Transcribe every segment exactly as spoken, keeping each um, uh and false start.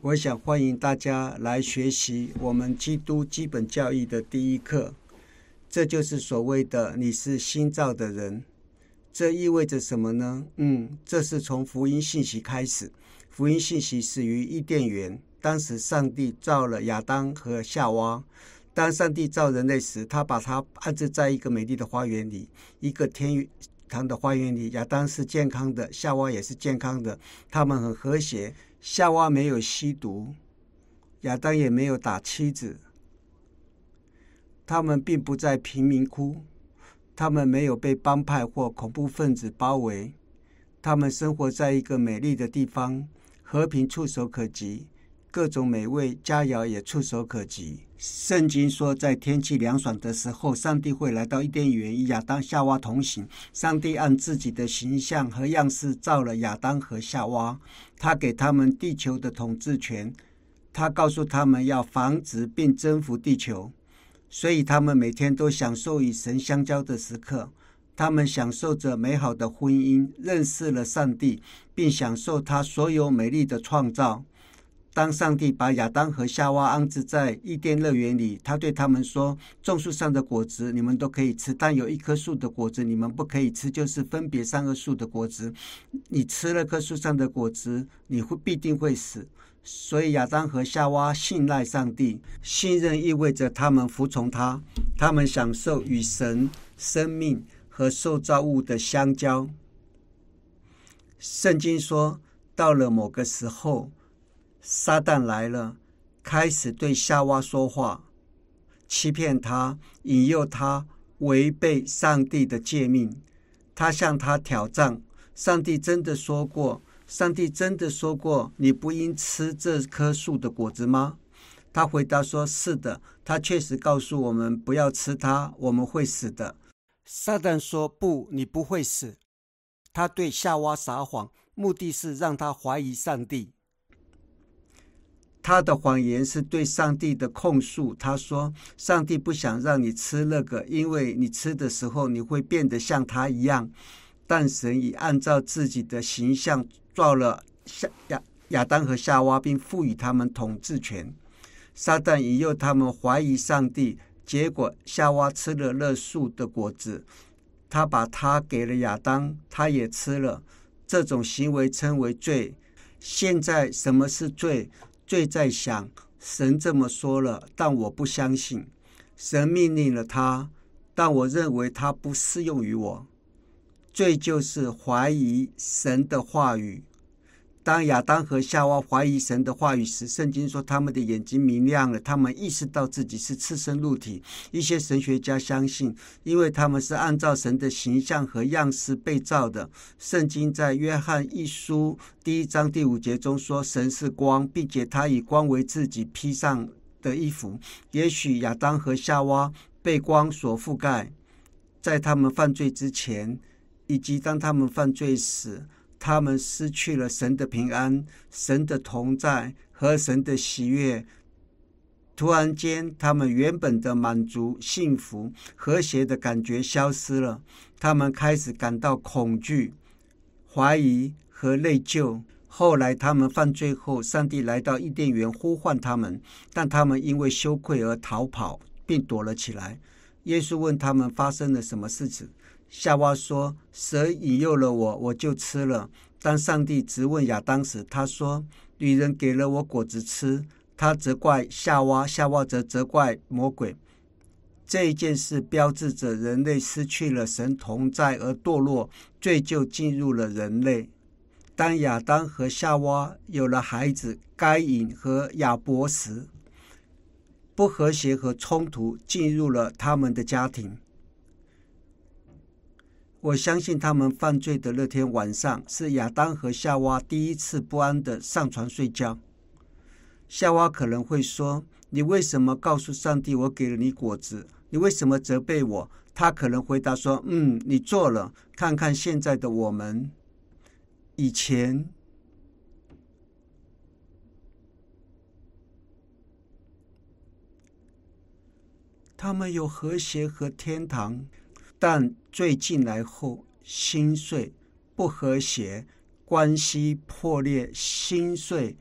我想欢迎大家来学习我们基督基本教义的第一课，这就是所谓的你是新造的人。这意味着什么呢？嗯，这是从福音信息开始。福音信息始于伊甸园，当时上帝造了亚当和夏娃。当上帝造人类时，他把他安置在一个美丽的花园里，一个天堂的花园里。亚当是健康的，夏娃也是健康的，他们很和谐。夏娃没有吸毒，亚当也没有打妻子，他们并不在贫民窟，他们没有被帮派或恐怖分子包围，他们生活在一个美丽的地方，和平触手可及，各种美味佳肴也触手可及。圣经说，在天气凉爽的时候，上帝会来到伊甸园与亚当夏娃同行。上帝按自己的形象和样式造了亚当和夏娃，他给他们地球的统治权，他告诉他们要防止并征服地球，所以他们每天都享受与神相交的时刻。他们享受着美好的婚姻，认识了上帝，并享受他所有美丽的创造。当上帝把亚当和夏娃安置在伊甸乐园里，他对他们说，种树上的果子你们都可以吃，但有一棵树的果子你们不可以吃，就是分别善恶树的果子。你吃了棵树上的果子，你会必定会死。所以亚当和夏娃信赖上帝，信任意味着他们服从他，他们享受与神、生命和受造物的相交。圣经说，到了某个时候，撒旦来了，开始对夏娃说话，欺骗他，引诱他违背上帝的诫命。他向他挑战，上帝真的说过上帝真的说过你不应吃这棵树的果子吗？他回答说，是的，他确实告诉我们不要吃它，我们会死的。撒旦说，不，你不会死。他对夏娃撒谎，目的是让他怀疑上帝。他的谎言是对上帝的控诉。他说，上帝不想让你吃那个，因为你吃的时候你会变得像他一样。但神已按照自己的形象造了亚亚当和夏娃，并赋予他们统治权。撒旦引诱他们怀疑上帝，结果夏娃吃了那树的果子，他把它给了亚当，他也吃了。这种行为称为罪。现在什么是罪？罪在想，神这么说了，但我不相信。神命令了他，但我认为他不适用于我。罪就是怀疑神的话语。当亚当和夏娃怀疑神的话语时，圣经说他们的眼睛明亮了，他们意识到自己是赤身露体。一些神学家相信，因为他们是按照神的形象和样式被造的。圣经在约翰一书第一章第五节中说，神是光，并且他以光为自己披上的衣服。也许亚当和夏娃被光所覆盖，在他们犯罪之前，以及当他们犯罪时，他们失去了神的平安、神的同在和神的喜悦。突然间，他们原本的满足、幸福、和谐的感觉消失了。他们开始感到恐惧、怀疑和内疚。后来他们犯罪后，上帝来到伊甸园呼唤他们，但他们因为羞愧而逃跑，并躲了起来。耶稣问他们发生了什么事情。夏娃说，蛇引诱了我，我就吃了。当上帝质问亚当时，他说，女人给了我果子吃。他责怪夏娃，夏娃则责怪魔鬼。这一件事标志着人类失去了神同在而堕落，罪就进入了人类。当亚当和夏娃有了孩子该隐和亚伯时，不和谐和冲突进入了他们的家庭。我相信他们犯罪的那天晚上，是亚当和夏娃第一次不安地上床睡觉。夏娃可能会说，你为什么告诉上帝我给了你果子？你为什么责备我？他可能回答说，嗯，你做了，看看现在的我们。以前他们有和谐和天堂，但罪进来后，心碎、不和谐，关系破裂，心碎，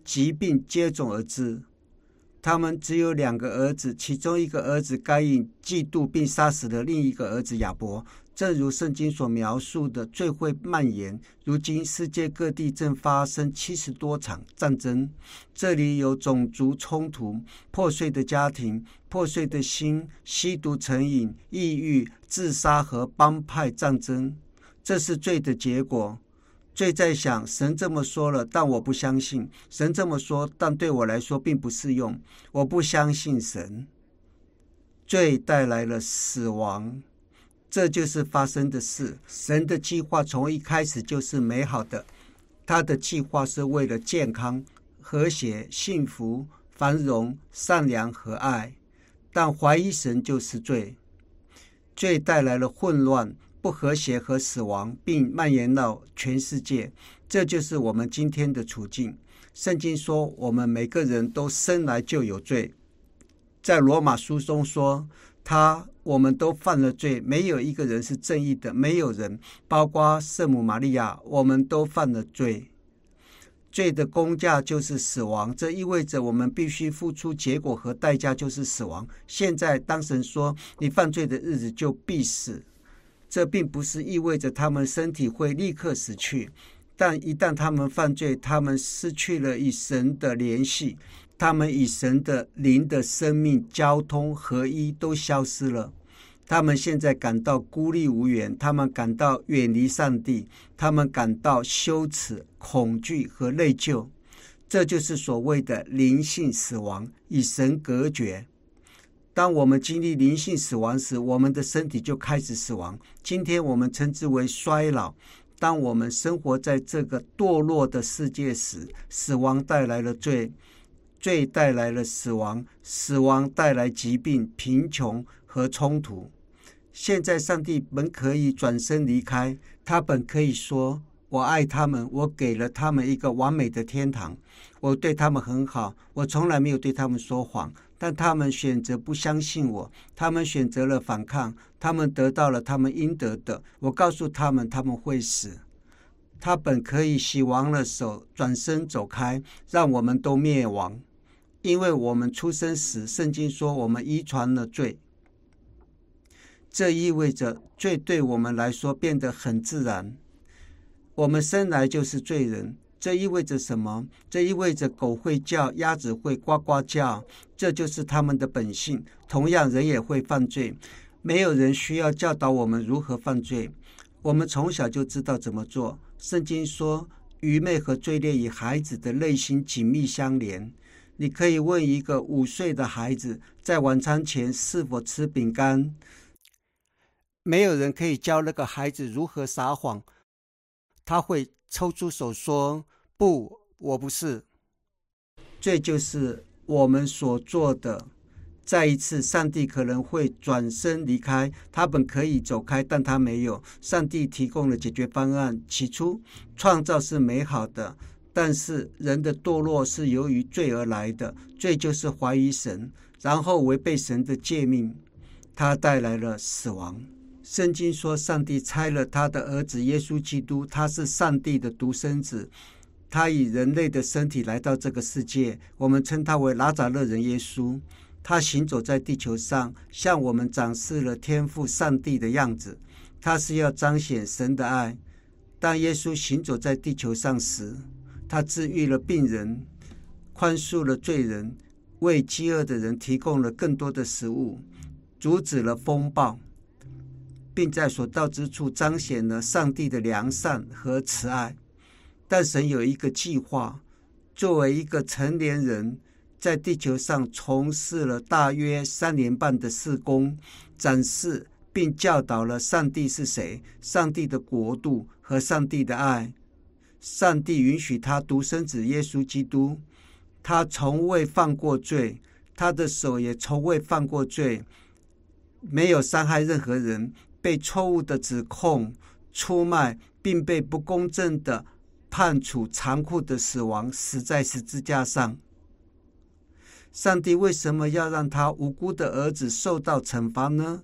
疾病接踵而至。他们只有两个儿子，其中一个儿子该隐嫉妒并杀死了另一个儿子亚伯。正如圣经所描述的，罪会蔓延。如今世界各地正发生七十多场战争，这里有种族冲突、破碎的家庭、破碎的心、吸毒成瘾、抑郁、自杀和帮派战争。这是罪的结果。罪在想，神这么说了，但我不相信。神这么说，但对我来说并不适用。我不相信神。罪带来了死亡，这就是发生的事。神的计划从一开始就是美好的，他的计划是为了健康、和谐、幸福、繁荣、善良和爱。但怀疑神就是罪。罪带来了混乱、不和谐和死亡，并蔓延到全世界。这就是我们今天的处境。圣经说，我们每个人都生来就有罪。在罗马书中说，他我们都犯了罪，没有一个人是正义的，没有人，包括圣母玛利亚，我们都犯了罪。罪的工价就是死亡，这意味着我们必须付出结果和代价，就是死亡。现在当神说你犯罪的日子就必死，这并不是意味着他们身体会立刻死去，但一旦他们犯罪，他们失去了与神的联系，他们与神的灵的生命交通合一都消失了。他们现在感到孤立无援，他们感到远离上帝，他们感到羞耻、恐惧和内疚。这就是所谓的灵性死亡，与神隔绝。当我们经历灵性死亡时，我们的身体就开始死亡。今天我们称之为衰老。当我们生活在这个堕落的世界时，死亡带来了罪，罪带来了死亡，死亡带来疾病、贫穷和冲突。现在上帝本可以转身离开，他本可以说，我爱他们，我给了他们一个完美的天堂，我对他们很好，我从来没有对他们说谎，但他们选择不相信我，他们选择了反抗，他们得到了他们应得的，我告诉他们他们会死。他本可以洗完了手，转身走开，让我们都灭亡，因为我们出生时，圣经说我们遗传了罪。这意味着罪对我们来说变得很自然，我们生来就是罪人。这意味着什么？这意味着狗会叫，鸭子会呱呱叫，这就是他们的本性。同样，人也会犯罪，没有人需要教导我们如何犯罪，我们从小就知道怎么做。圣经说，愚昧和罪孽与孩子的内心紧密相连。你可以问一个五岁的孩子，在晚餐前是否吃饼干，没有人可以教那个孩子如何撒谎，他会抽出手说，不，我不是。这就是我们所做的。再一次，上帝可能会转身离开，他本可以走开，但他没有。上帝提供了解决方案。起初，创造是美好的，但是人的堕落是由于罪而来的。罪就是怀疑神，然后违背神的诫命，它带来了死亡。圣经说，上帝差了他的儿子耶稣基督，他是上帝的独生子，他以人类的身体来到这个世界，我们称他为拿撒勒人耶稣。他行走在地球上，向我们展示了天父上帝的样子，他是要彰显神的爱。当耶稣行走在地球上时，他治愈了病人，宽恕了罪人，为饥饿的人提供了更多的食物，阻止了风暴，并在所到之处彰显了上帝的良善和慈爱。但神有一个计划，作为一个成年人，在地球上从事了大约三年半的事工，展示并教导了上帝是谁，上帝的国度和上帝的爱。上帝允许他独生子耶稣基督，他从未犯过罪，他的手也从未犯过罪，没有伤害任何人，被错误的指控、出卖，并被不公正的判处残酷的死亡，死在十字架上。上帝为什么要让他无辜的儿子受到惩罚呢？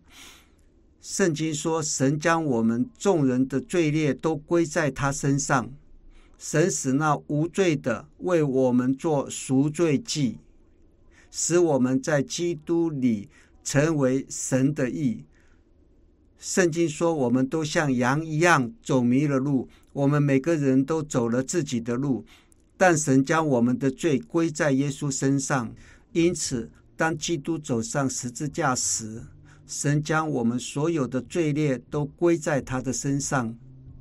圣经说，神将我们众人的罪孽都归在他身上。 神使那无罪的为我们做赎罪祭，使我们在基督里成为神的义。圣经说，我们都像羊一样走迷了路，我们每个人都走了自己的路，但神将我们的罪归在耶稣身上。因此当基督走上十字架时，神将我们所有的罪孽都归在他的身上。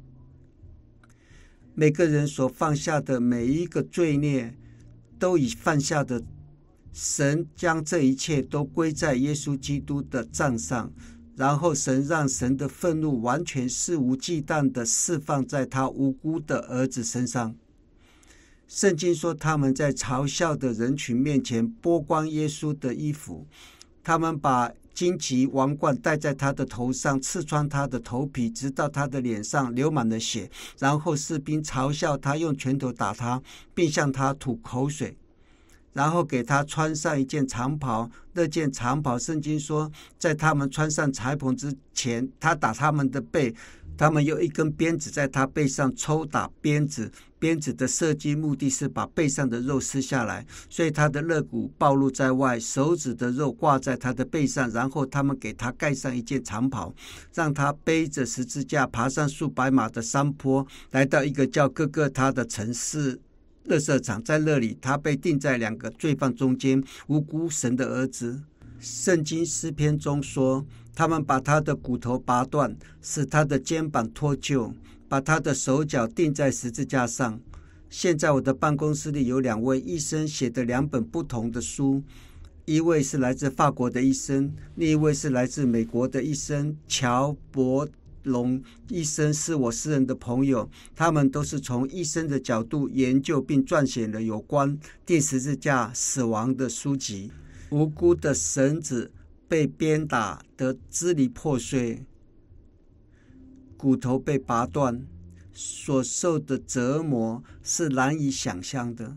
每个人所犯下的每一个罪孽都已犯下的，神将这一切都归在耶稣基督的账上，然后神让神的愤怒完全肆无忌惮地释放在他无辜的儿子身上。圣经说，他们在嘲笑的人群面前剥光耶稣的衣服，他们把荆棘王冠戴在他的头上，刺穿他的头皮，直到他的脸上流满了血。然后士兵嘲笑他，用拳头打他，并向他吐口水，然后给他穿上一件长袍。那件长袍，圣经说，在他们穿上长袍之前，他打他们的背，他们用一根鞭子在他背上抽打鞭子，鞭子的设计目的是把背上的肉撕下来，所以他的肋骨暴露在外，手指的肉挂在他的背上。然后他们给他盖上一件长袍，让他背着十字架爬上数百码的山坡，来到一个叫哥哥他的城市垃圾场。在那里，他被钉在两个罪犯中间，无辜神的儿子。圣经诗篇中说，他们把他的骨头拔断，使他的肩膀脱臼，把他的手脚钉在十字架上。现在我的办公室里有两位医生写的两本不同的书，一位是来自法国的医生，另一位是来自美国的医生乔伯龙医生，是我私人的朋友。他们都是从医生的角度研究并撰写了有关钉十字架死亡的书籍。无辜的绳子被鞭打得支离破碎，骨头被拔断，所受的折磨是难以想象的。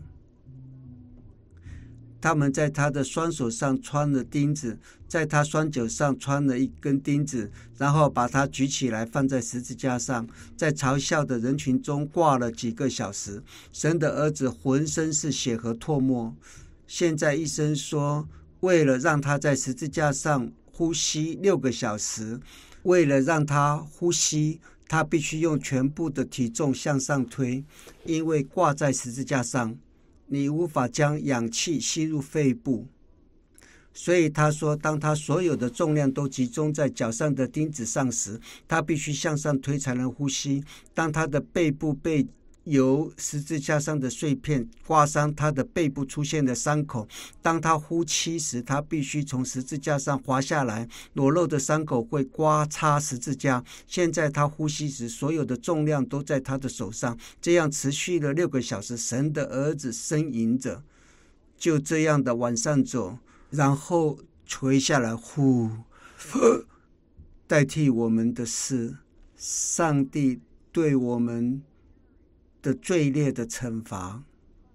他们在他的双手上穿了钉子，在他双脚上穿了一根钉子，然后把他举起来放在十字架上，在嘲笑的人群中挂了几个小时。神的儿子浑身是血和唾沫。现在医生说，为了让他在十字架上呼吸六个小时，为了让他呼吸，他必须用全部的体重向上推，因为挂在十字架上，你无法将氧气吸入肺部。所以他说，当他所有的重量都集中在脚上的钉子上时，他必须向上推才能呼吸。当他的背部被由十字架上的碎片刮伤，他的背部出现了伤口。当他呼气时，他必须从十字架上滑下来，裸露的伤口会刮擦十字架。现在他呼吸时，所有的重量都在他的手上。这样持续了六个小时。神的儿子呻吟着，就这样的往上走，然后垂下来，呼，代替我们的事。上帝对我们的罪孽的惩罚。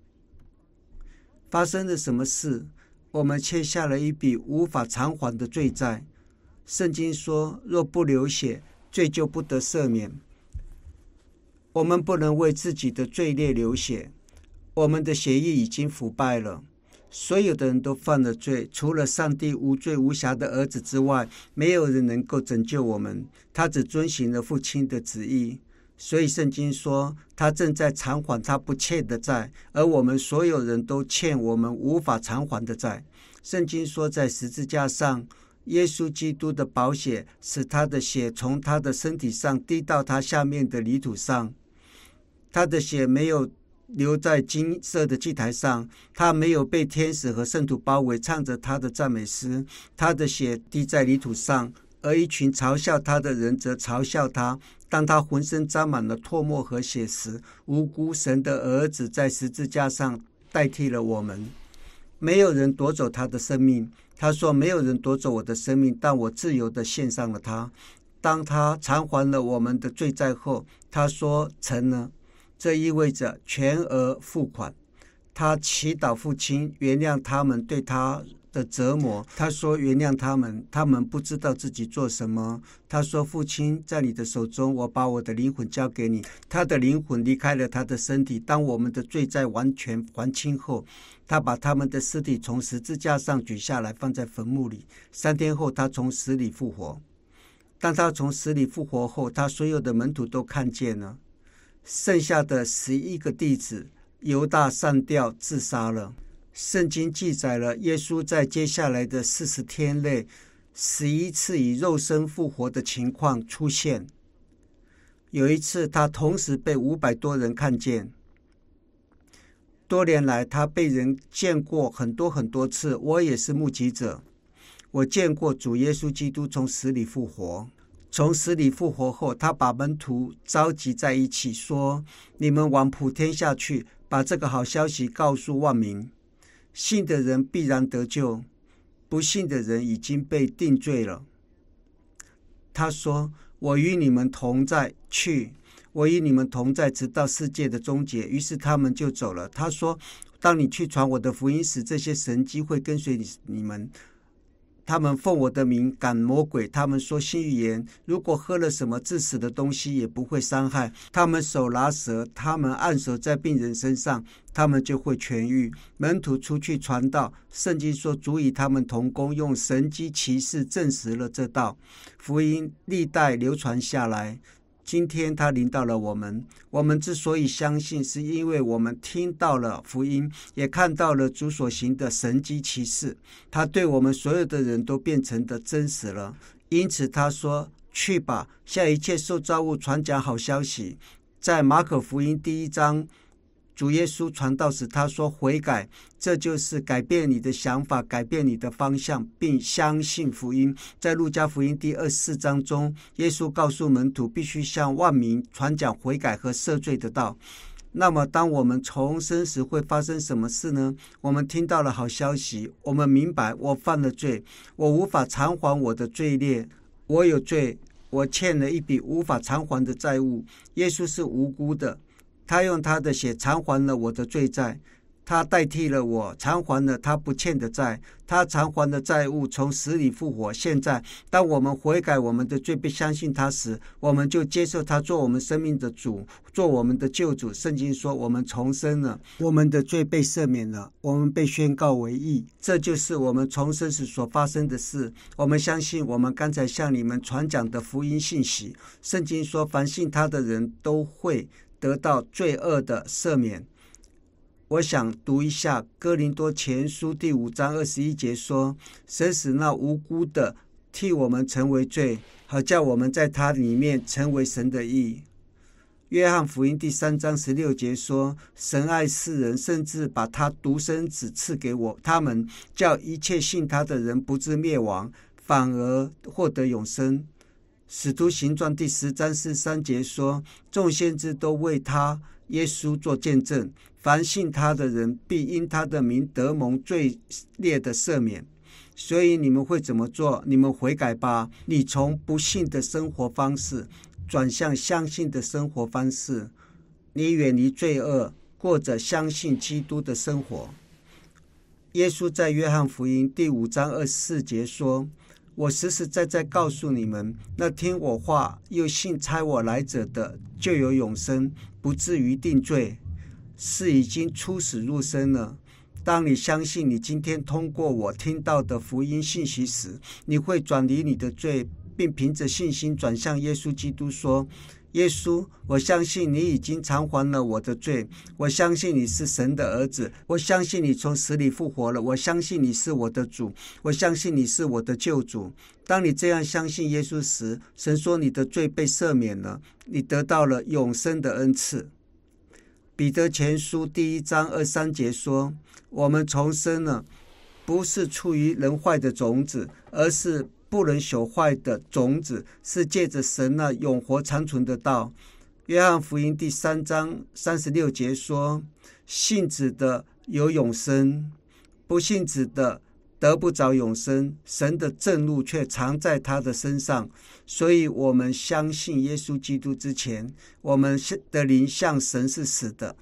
发生了什么事？我们欠下了一笔无法偿还的罪债。圣经说，若不流血，罪就不得赦免。我们不能为自己的罪孽流血，我们的血液已经腐败了。所有的人都犯了罪，除了上帝无罪无瑕的儿子之外，没有人能够拯救我们。他只遵行了父亲的旨意。所以圣经说，他正在偿还他不欠的债，而我们所有人都欠我们无法偿还的债。圣经说，在十字架上，耶稣基督的宝血使他的血从他的身体上滴到他下面的泥土上。他的血没有留在金色的祭台上，他没有被天使和圣徒包围，唱着他的赞美诗。他的血滴在泥土上，而一群嘲笑他的人则嘲笑他。当他浑身沾满了唾沫和血时，无辜神的儿子在十字架上代替了我们。没有人夺走他的生命。他说，没有人夺走我的生命，但我自由地献上了他。当他偿还了我们的罪债后，他说成了。这意味着全额付款。他祈祷父亲原谅他们对他的折磨。他说原谅他们，他们不知道自己做什么。他说父亲，在你的手中，我把我的灵魂交给你。他的灵魂离开了他的身体。当我们的罪债完全还清后，他把他们的尸体从十字架上举下来，放在坟墓里。三天后，他从死里复活。当他从死里复活后，他所有的门徒都看见了。剩下的十一个弟子，犹大上吊自杀了。圣经记载了耶稣在接下来的四十天内，十一次以肉身复活的情况出现。有一次，他同时被五百多人看见。多年来，他被人见过很多很多次，我也是目击者。我见过主耶稣基督从死里复活。从死里复活后，他把门徒召集在一起，说：你们往普天下去，把这个好消息告诉万民。信的人必然得救，不信的人已经被定罪了。他说：我与你们同在，去，我与你们同在，直到世界的终结。于是他们就走了。他说：当你去传我的福音时，这些神迹会跟随你们。他们奉我的名赶魔鬼，他们说新语言，如果喝了什么致死的东西也不会伤害。他们手拿蛇，他们按手在病人身上，他们就会痊愈。门徒出去传道，圣经说主与他们同工，用神迹奇事证实了这道。福音历代流传下来，今天他临到了我们。我们之所以相信，是因为我们听到了福音，也看到了主所行的神迹奇事，他对我们所有的人都变成的真实了。因此他说：去吧，向一切受造物传讲好消息。在马可福音第一章，主耶稣传道时，他说悔改，这就是改变你的想法，改变你的方向，并相信福音。在路加福音第二十四章中，耶稣告诉门徒必须向万民传讲悔改和赦罪的道。那么当我们重生时会发生什么事呢？我们听到了好消息，我们明白我犯了罪，我无法偿还我的罪孽，我有罪，我欠了一笔无法偿还的债务。耶稣是无辜的，他用他的血偿还了我的罪债，他代替了我，偿还了他不欠的债，他偿还的债务，从死里复活。现在当我们悔改我们的罪，并相信他时，我们就接受他做我们生命的主，做我们的救主。圣经说我们重生了，我们的罪被赦免了，我们被宣告为义。这就是我们重生时所发生的事。我们相信我们刚才向你们传讲的福音信息。圣经说凡信他的人都会得到罪恶的赦免。我想读一下哥林多前书第五章二十一节说：神使那无辜的替我们成为罪，好叫我们在他里面成为神的义。约翰福音第三章十六节说：神爱世人，甚至把他独生子赐给我他们，叫一切信他的人不至灭亡，反而获得永生。使徒行传第十章四十三节说：众先知都为他耶稣做见证，凡信他的人必因他的名得蒙罪孽的赦免。所以你们会怎么做？你们悔改吧，你从不信的生活方式转向相信的生活方式，你远离罪恶，过着相信基督的生活。耶稣在约翰福音第五章二十四节说：我实实在在告诉你们，那听我话又信差我来者的，就有永生，不至于定罪，是已经出死入生了。当你相信你今天通过我听到的福音信息时，你会转离你的罪，并凭着信心转向耶稣基督说：耶稣，我相信你已经偿还了我的罪，我相信你是神的儿子，我相信你从死里复活了，我相信你是我的主，我相信你是我的救主。当你这样相信耶稣时，神说你的罪被赦免了，你得到了永生的恩赐。彼得前书第一章二三节说：我们重生了，不是出于人坏的种子，而是不能朽坏的种子，是借着神那永活长存的道。约翰福音第三章三十六节说：信子的有永生，不信子的得不着永生，神的正路却藏在他的身上。所以我们相信耶稣基督之前，我们的灵向神是死的。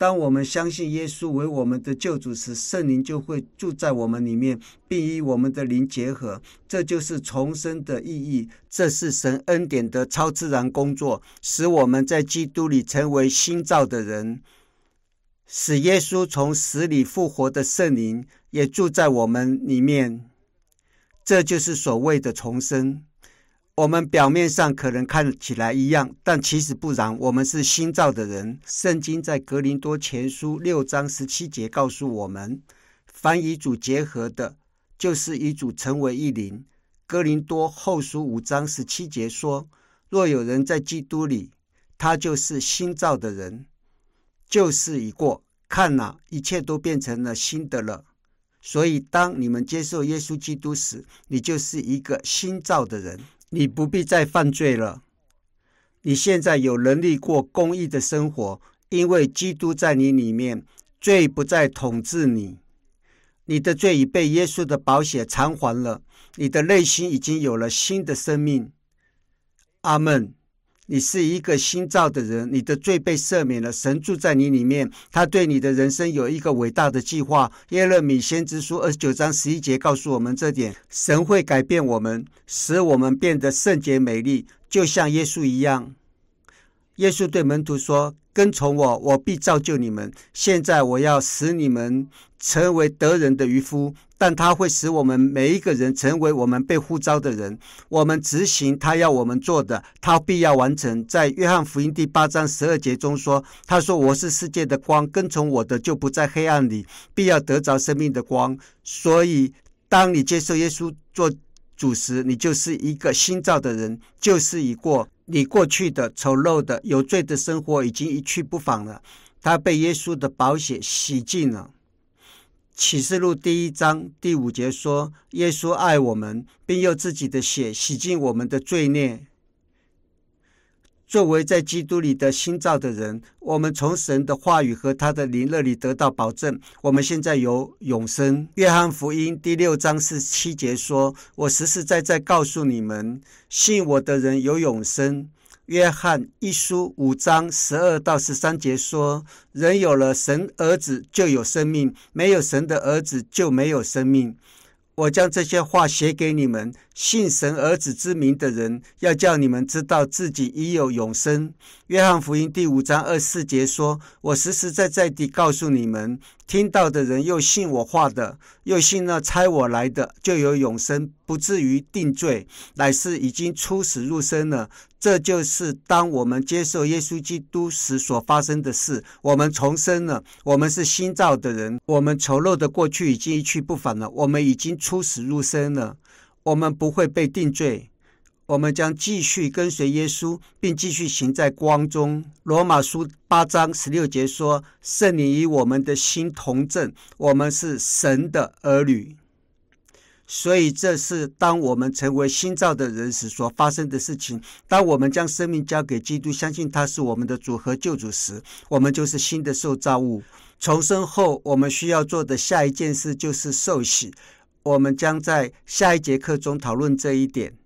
当我们相信耶稣为我们的救主时，圣灵就会住在我们里面，并与我们的灵结合。这就是重生的意义，这是神恩典的超自然工作，使我们在基督里成为新造的人，使耶稣从死里复活的圣灵也住在我们里面。这就是所谓的重生。我们表面上可能看起来一样，但其实不然，我们是新造的人。圣经在格林多前书六章十七节告诉我们，凡与主结合的，就是与主成为一灵。格林多后书五章十七节说，若有人在基督里，他就是新造的人，旧事已过，看哪，一切都变成了新的了。所以当你们接受耶稣基督时，你就是一个新造的人，你不必再犯罪了。你现在有能力过公义的生活，因为基督在你里面，罪不再统治你。你的罪已被耶稣的宝血偿还了，你的内心已经有了新的生命。阿们。你是一个新造的人，你的罪被赦免了，神住在你里面，他对你的人生有一个伟大的计划。耶勒米先知书二十九章十一节告诉我们这点，神会改变我们，使我们变得圣洁美丽，就像耶稣一样。耶稣对门徒说，跟从我，我必造就你们。现在我要使你们成为得人的渔夫，但他会使我们每一个人成为我们被呼召的人。我们执行他要我们做的，他必要完成。在约翰福音第八章十二节中说，他说，我是世界的光，跟从我的就不在黑暗里，必要得着生命的光。所以当你接受耶稣做主时，你就是一个新造的人，旧事已过，你过去的丑陋的有罪的生活已经一去不返了，他被耶稣的宝血洗净了。启示录第一章第五节说，耶稣爱我们，并用自己的血洗净我们的罪孽。作为在基督里的新造的人，我们从神的话语和他的灵那里得到保证，我们现在有永生。约翰福音第六章四十七节说，我实实在在告诉你们，信我的人有永生。约翰一书五章十二到十三节说，人有了神儿子就有生命，没有神的儿子就没有生命。我将这些话写给你们，信神儿子之名的人，要叫你们知道自己已有永生。约翰福音第五章二十四节说，我实实在在地告诉你们，听到的人又信我话的，又信那差我来的，就有永生，不至于定罪，乃是已经出死入生了。这就是当我们接受耶稣基督时所发生的事。我们重生了，我们是新造的人，我们丑陋的过去已经一去不返了，我们已经出死入生了，我们不会被定罪，我们将继续跟随耶稣，并继续行在光中。罗马书八章十六节说，圣灵与我们的心同证，我们是神的儿女。所以这是当我们成为新造的人时所发生的事情。当我们将生命交给基督，相信他是我们的主和救主时，我们就是新的受造物。重生后我们需要做的下一件事就是受洗，我们将在下一节课中讨论这一点。